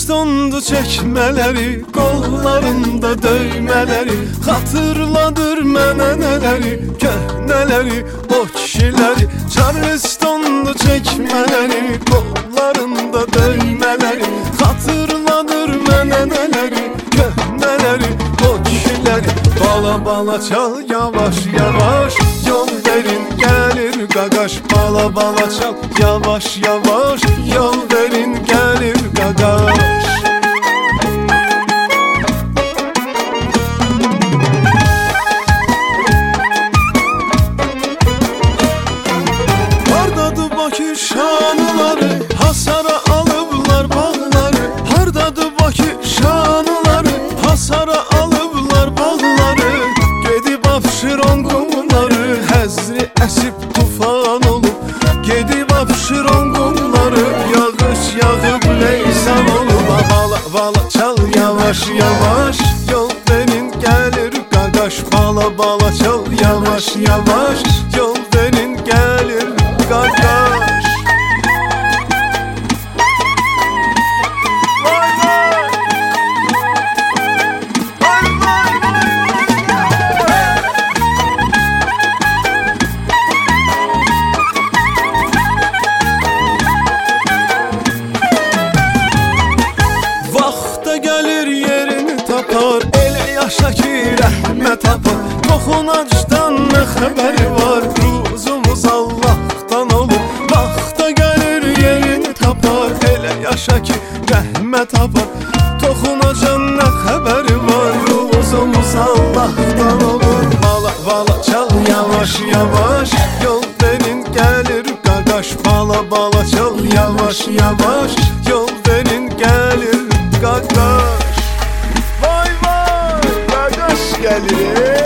Charleston'du çekmeleri, kollarında döymeleri, hatırladır mənə nələri, köhnələri, o kişiləri. Charleston'du çekmeleri, kollarında döymeleri, hatırladır mənə nələri, köhnələri, o kişiləri. Bala bala çal yavaş yavaş, yol verin gelir gagaş. Bala bala çal yavaş yavaş, yol verin gelir gagaş. Hardadır Bakı şanıları, hasara alıblar bağları. Hardadır Bakı şanıları, hasara alıblar bağları. Gedib Abşeron qumları, həzri əsib tufan olub. Gedib Abşeron qumları, yağış yağıb leysan olub. Bala bala çal yavaş yavaş, yol verin gelir gagaş. Bala bala çal yavaş yavaş, yol verin gelir gagaş. Vaxta gəlir yerini tapar, elə yaşa ki rəhmət tapar. Toxunacdan nə xəbəri var, ruzumuz Allah'tan olur. Vaxta gəlir yerini tapar, elə yaşa ki rəhmət tapar. Toxunacdan nə xəbəri var, ruzumuz Allah'tan olur. Bala bala çal yavaş yavaş, yol verin gelir gagaş. Bala bala çal yavaş yavaş, yol verin gelir gagaş. Vay vay, gagaş gelir.